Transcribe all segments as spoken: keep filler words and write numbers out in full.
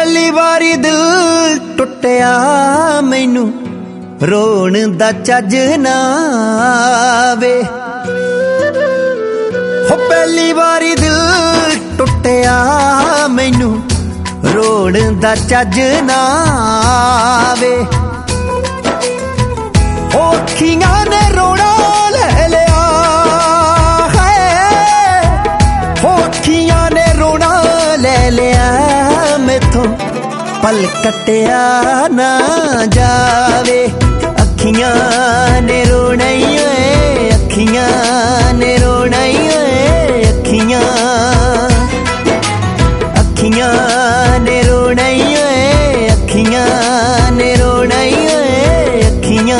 पहली बारी दिल टुटिया मैनू रोण दा चज ना आवे। हो पहली बारी दिल टुटिया मैनू रोण दा चज ना आवे। हो अखियां ने रोना ले लिया है, हो अखियां ने रोना ले लिया मैथों पल कटिया ना जावे। अखियां ने रोना ही है, अखियां ने रोना ही है, अखियां अखियां ने रोना ही है, अखियां ने रोना ही है, अखियां।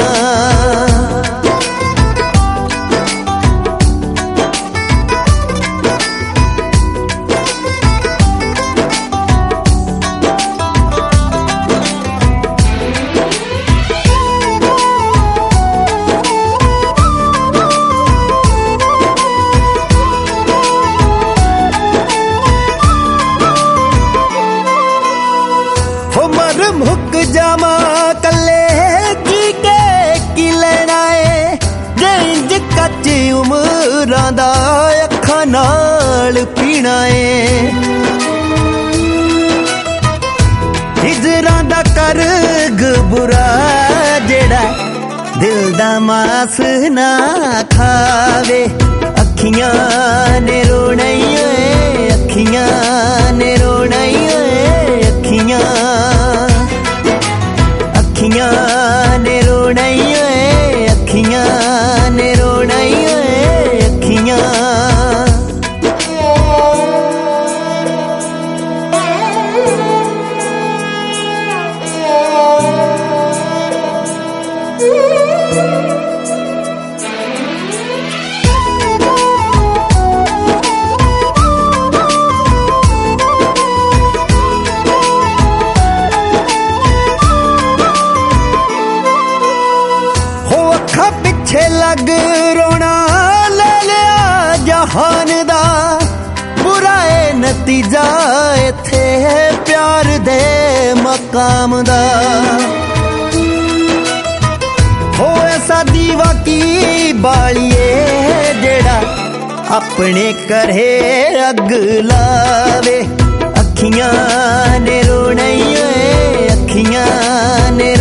मुक जामा कले जी के की लेना है, जिंज कच्ची उमरां दा अखां नाल पीना है। हिजरां दा करग बुरा जेड़ा दिल दा मास ना खावे। अखियां ने रोना ही है, अखियां ने रोना ही है, अखियां अखियां ने रोना ही है, अखियां ने रोना ही है, अखियां। पिछे लग रोना ले लिया जहान दा, बुरा है नतीजा इत्थे प्यार दे मकाम दा। हो ऐसा दीवा की बालिए जेड़ा अपने करे अग लावे। अखियां ने रोना ही है, अखियां ने